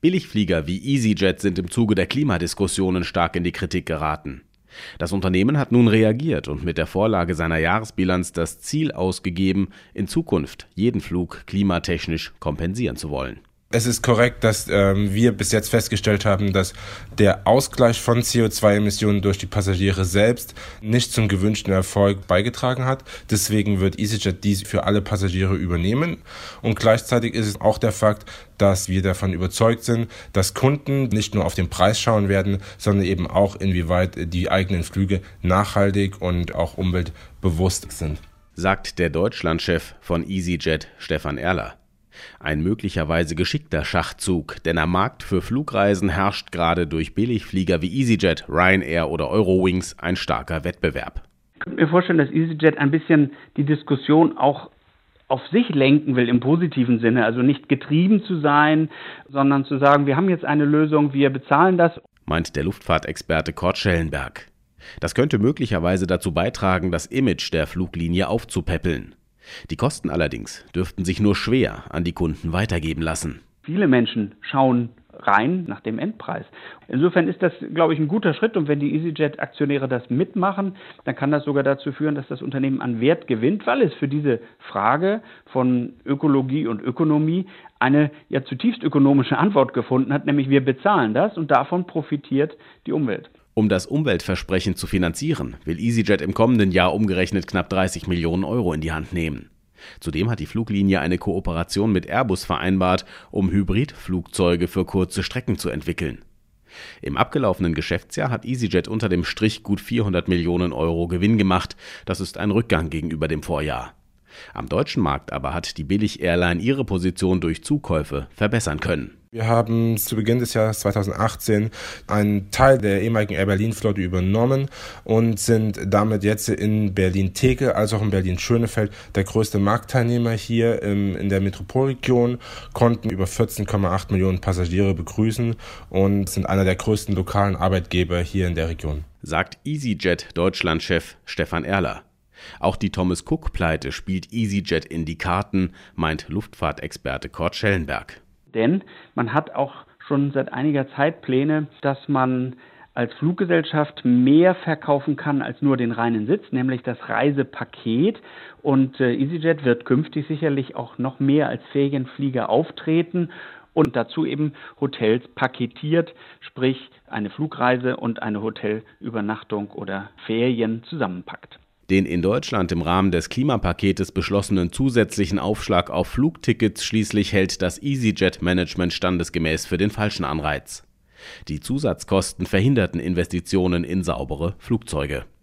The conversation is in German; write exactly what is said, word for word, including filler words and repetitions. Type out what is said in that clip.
Billigflieger wie EasyJet sind im Zuge der Klimadiskussionen stark in die Kritik geraten. Das Unternehmen hat nun reagiert und mit der Vorlage seiner Jahresbilanz das Ziel ausgegeben, in Zukunft jeden Flug klimatechnisch kompensieren zu wollen. Es ist korrekt, dass ähm, wir bis jetzt festgestellt haben, dass der Ausgleich von C O zwei Emissionen durch die Passagiere selbst nicht zum gewünschten Erfolg beigetragen hat. Deswegen wird EasyJet dies für alle Passagiere übernehmen. Und gleichzeitig ist es auch der Fakt, dass wir davon überzeugt sind, dass Kunden nicht nur auf den Preis schauen werden, sondern eben auch, inwieweit die eigenen Flüge nachhaltig und auch umweltbewusst sind. Sagt der Deutschlandchef von EasyJet, Stefan Erler. Ein möglicherweise geschickter Schachzug, denn am Markt für Flugreisen herrscht gerade durch Billigflieger wie EasyJet, Ryanair oder Eurowings ein starker Wettbewerb. Ich könnte mir vorstellen, dass EasyJet ein bisschen die Diskussion auch auf sich lenken will im positiven Sinne, also nicht getrieben zu sein, sondern zu sagen, wir haben jetzt eine Lösung, wir bezahlen das. Meint der Luftfahrtexperte Kurt Schellenberg. Das könnte möglicherweise dazu beitragen, das Image der Fluglinie aufzupäppeln. Die Kosten allerdings dürften sich nur schwer an die Kunden weitergeben lassen. Viele Menschen schauen rein nach dem Endpreis. Insofern ist das, glaube ich, ein guter Schritt. Und wenn die EasyJet-Aktionäre das mitmachen, dann kann das sogar dazu führen, dass das Unternehmen an Wert gewinnt, weil es für diese Frage von Ökologie und Ökonomie eine ja zutiefst ökonomische Antwort gefunden hat, nämlich wir bezahlen das und davon profitiert die Umwelt. Um das Umweltversprechen zu finanzieren, will EasyJet im kommenden Jahr umgerechnet knapp dreißig Millionen Euro in die Hand nehmen. Zudem hat die Fluglinie eine Kooperation mit Airbus vereinbart, um Hybridflugzeuge für kurze Strecken zu entwickeln. Im abgelaufenen Geschäftsjahr hat EasyJet unter dem Strich gut vierhundert Millionen Euro Gewinn gemacht. Das ist ein Rückgang gegenüber dem Vorjahr. Am deutschen Markt aber hat die Billig-Airline ihre Position durch Zukäufe verbessern können. Wir haben zu Beginn des Jahres zweitausendachtzehn einen Teil der ehemaligen Air Berlin-Flotte übernommen und sind damit jetzt in Berlin-Tegel als auch in Berlin-Schönefeld der größte Marktteilnehmer hier im, in der Metropolregion, konnten über vierzehn Komma acht Millionen Passagiere begrüßen und sind einer der größten lokalen Arbeitgeber hier in der Region. Sagt EasyJet-Deutschlandchef Stefan Erler. Auch die Thomas-Cook-Pleite spielt EasyJet in die Karten, meint Luftfahrtexperte Kurt Schellenberg. Denn man hat auch schon seit einiger Zeit Pläne, dass man als Fluggesellschaft mehr verkaufen kann als nur den reinen Sitz, nämlich das Reisepaket. Und äh, EasyJet wird künftig sicherlich auch noch mehr als Ferienflieger auftreten und dazu eben Hotels paketiert, sprich eine Flugreise und eine Hotelübernachtung oder Ferien zusammenpackt. Den in Deutschland im Rahmen des Klimapaketes beschlossenen zusätzlichen Aufschlag auf Flugtickets schließlich hält das EasyJet-Management standesgemäß für den falschen Anreiz. Die Zusatzkosten verhinderten Investitionen in saubere Flugzeuge.